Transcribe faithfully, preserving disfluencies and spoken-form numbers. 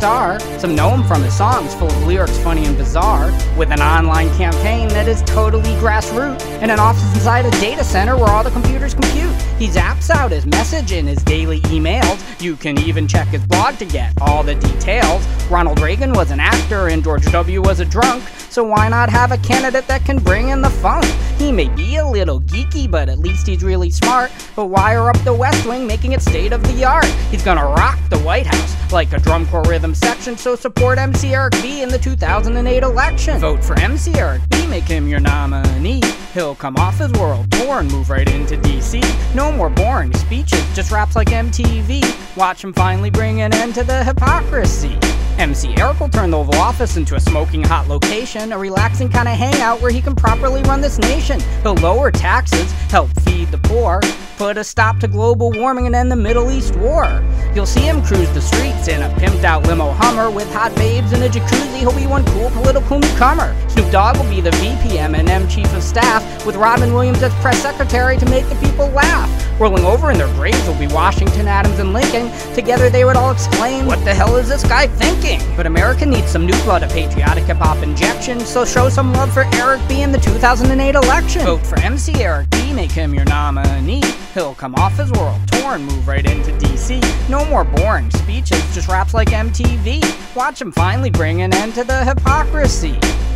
star. Some know him from his songs full of lyrics funny and bizarre, with an online campaign that is totally grassroots, and an office inside a data center where all the computers compute. He zaps out his message in his daily emails. You can even check his blog to get all the details. Ronald Reagan was an actor and George W. was a drunk, so why not have a candidate that can bring in the funk? He may be a little geeky, but at least he's really smart. But wire up the West Wing, making it state of the art. He's gonna rock the White House like a drum corps rhythm section, so support M C Eric B in the two thousand eight election. Vote for M C Eric B, make him your nominee. He'll come off his world tour and move right into D C. No more boring speeches, just raps like M T V. Watch him finally bring an end to the hypocrisy. M C Eric will turn the Oval Office into a smoking hot location, a relaxing kind of hangout where he can properly run this nation. He'll lower taxes, help feed the poor, put a stop to global warming and end the Middle East war. You'll see him cruise the streets in a pimped out limo Hummer with hot babes in a jacuzzi. He'll be one cool political newcomer. Snoop Dogg will be the V P M and M Chief of Staff, with Robin Williams as press secretary to make the people laugh. Rolling over in their graves will be Washington, Adams, and Lincoln. Together they would all exclaim, "What the hell is this guy thinking?" But America needs some new blood, a patriotic hip-hop injection, so show some love for Eric B in the two thousand eight election. Vote for M C Eric B, make him your nominee. He'll come off his world tour and move right into D C. No more boring speeches, just raps like M T V. Watch him finally bring an end to the hypocrisy.